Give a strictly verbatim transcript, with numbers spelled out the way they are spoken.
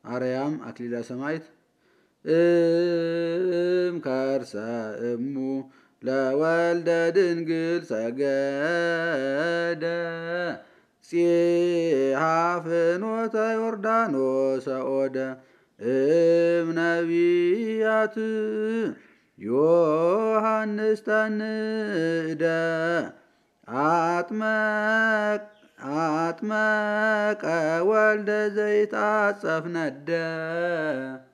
አርያም አክሊለ ሰማዕት እም ከርሰ እሙ ለወልደ ድንግል ሰገደ ጺሐ ፍኖተ ዮርዳኖስ ኦደ እም ነቢያት ዮሐንስ ተንእደ አጥመቅ አጥመቀ ወልደ ዘይትአጸፍ ነደ